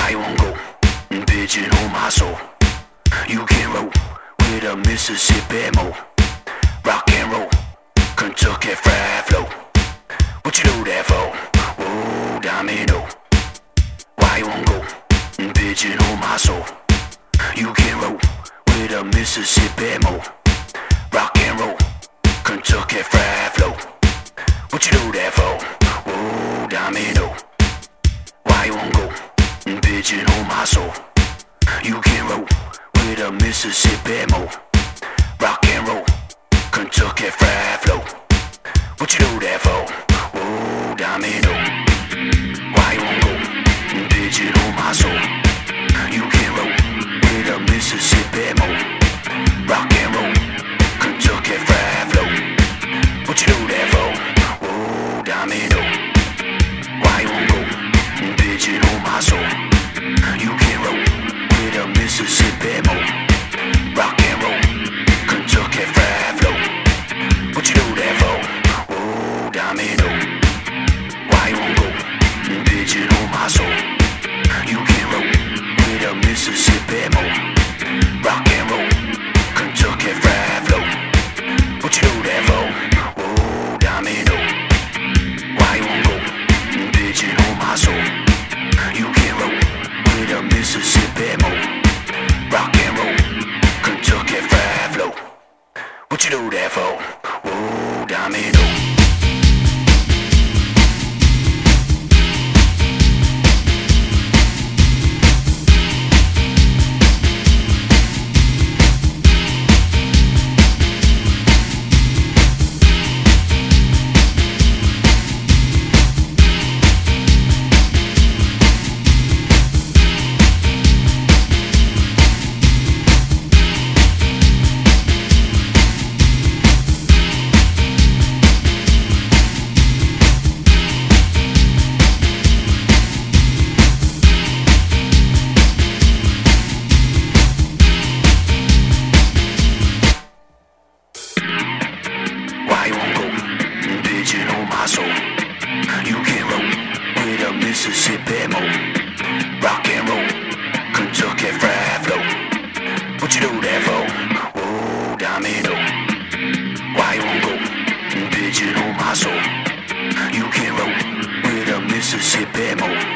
Why you won't go and pigeonhole my soul? You can roll with a Mississippi mo. Rock and roll, Kentucky Fried Flow. What you do that for? Oh, domino. Why you won't go and pigeonhole my soul? You can roll with a Mississippi mo. Rock and roll, Kentucky Fried Flow. What you do that for? Oh, domino. Why you won't go and pigeonhole my soul? You can roll with a Mississippi mo. Rock and roll, Kentucky Fried Flow. What you do that for? Oh, domino. Why you won't go and pigeonhole my soul? You can roll with a Mississippi mo. Rock and roll, Kentucky Fried Flow. What you do that for? Oh, domino. Why you won't go and pigeonhole my soul? You can roll with a Mississippi mo. Rock and roll, Kentucky Fried Flow. What you do that for? Oh, domino. Why you won't go and pigeonhole my soul? You can roll with a Mississippi mo. Rock and roll, Kentucky Fried Flow. What you do that for? Oh, domino. Why you won't go and pigeonhole my soul? You can roll with a Mississippi mo. Rock and roll, Kentucky Fried Flow. What you do that for? Oh, domino. Why you won't go and pigeonhole my soul? You can roll with a Mississippi mo. Rock and roll, Kentucky Fried Flow. What you do that for? Oh, domino. Why you won't go and pigeonhole my soul? You can roll with a Mississippi mo.